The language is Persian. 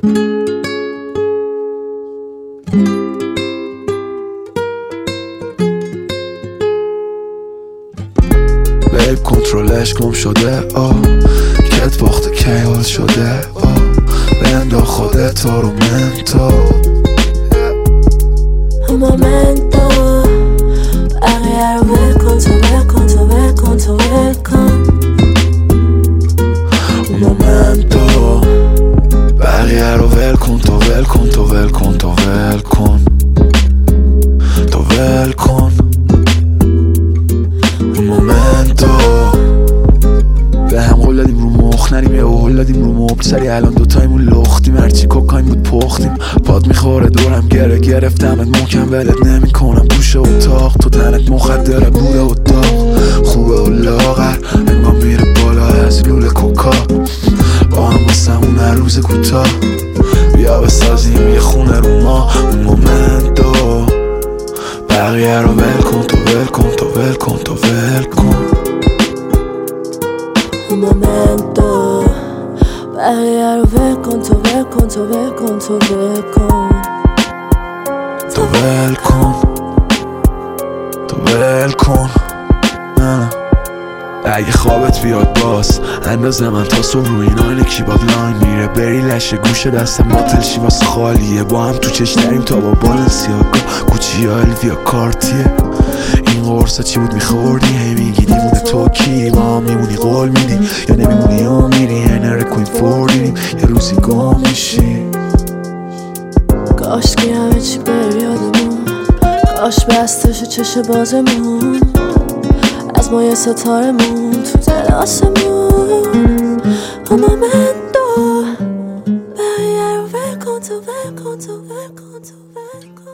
بیب کنترلش گم شده کت باخته کیال شده بنداخ خودت رو منتو مومنتو بقیه رو ول کن تو ول کن تو ول کن تو ول کن مومنتو بقیه رو ول کن تو ول کن تو ول کن تو ول کن تو ول کن مومنتو به هم قول دادیم رو مخ نریم یه هول دادیم رو مبل سری الان دوتایمون لختیم هرچی کوکاین بود پختیم پاد میخوره دورم گره گرفتمت محکم ولت نمی کنم پوشه اتاق تو تنت مخدره بوده اتاق خوبه و لاغر انگام میره بالا از لوله کوکا با هم واسمون هر روز کوتاه بیا بسازیم یه خونه رو ما اون مومنتو بقیه رو ول کن تو ول کن تو ول کن تو ول کن مومنتو بقیه رو ول کن تو ول کن تو ول کن تو ول کن تو ول کن تو ول کن نه اگه خوابت بیاد باز اندازه من تا صبح رو این آینه کیباد لاین میره بری لشه گوشه دستم باطل شی واسه خالیه با هم تو چش داریم تا با بالنسیاگا کوچی یا الویا کارتیه این قرصه چی بود میخوردی هی میگی دیمونه تو کی با هم میمونی قول میدی یا نمیمونی یا میری هنر کوین فوردیم یه روزی گم میشی کاش که همه چی بر یادمون کاش بستش چش بازمون از ما یه ستارمون تو دل آسمون مومنتو بقیه رو ول کن تو ول کن تو ول کن تو ول کن